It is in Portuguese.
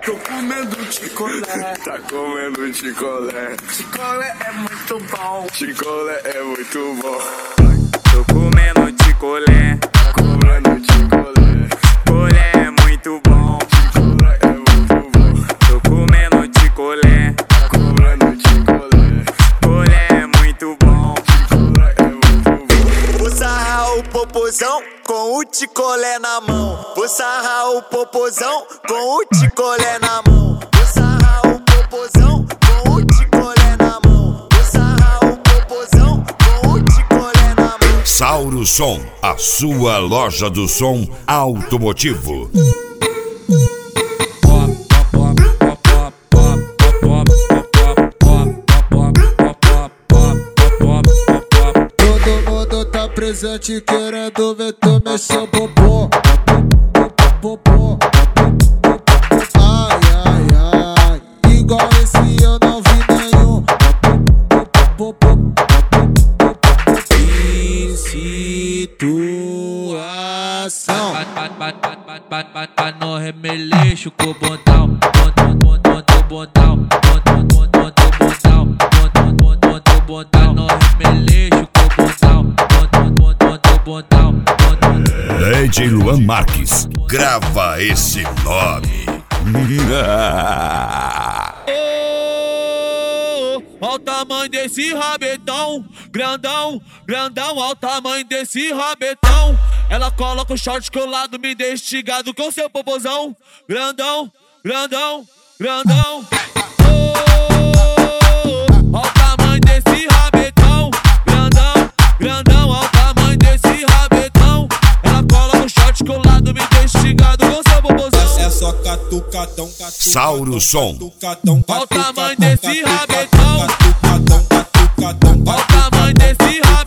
Tô comendo chicolé. Tá comendo chicolé. Chicolé é muito bom. Chicolé é muito bom. Tô comendo chicolé. Comendo chicolé. Chicolé é muito bom. Chicolé é muito bom. Tô comendo chicolé. Comendo chicolé. Chicolé é muito bom. Chicolé é muito bom. Vou sarrar o popozão com o chicolé na mão. Vou sarrar o popozão com o chicolé na mão. Vou sarrar o popozão com o chicolé na mão. Vou sarrar o popozão com o chicolé na mão. Sauro Som, a sua loja do som automotivo. Todo mundo tá presente querendo ver tu mexer o popô. Ai, ai, ai, igual esse eu não vi nenhum. Situação. No remeleixo com o bondão, bondão, no remeleixo com o bondão. DJ Luan Marques, grava esse nome. Ó o tamanho desse rabetão, grandão, ó o tamanho desse rabetão. Ela coloca o short colado, me deixa instigado com seu popozão, grandão. Ó o tamanho desse rabetão, grandão, ó o tamanho desse rabetão. Ela coloca o short colado, me deixa instigado com seu popozão. É só catucadão, Sauro Som. Ó o tamanho desse rabetão, ó o tamanho desse rabetão.